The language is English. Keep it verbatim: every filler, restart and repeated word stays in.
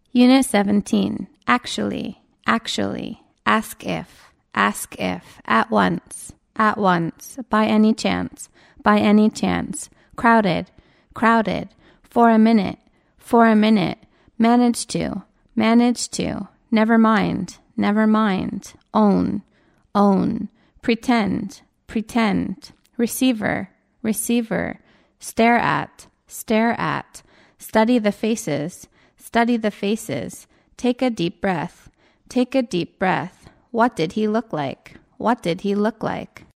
Unit seventeen. Actually, actually, ask if, ask if, at once, at once, by any chance, by any chance, crowded, crowded, for a minute, for a minute, manage to, manage to, never mind, never mind, own, own, pretend, pretend, receiver, receiver, stare at, stare at, study the faces, study the faces, take a deep breath, take a deep breath. What did he look like? What did he look like?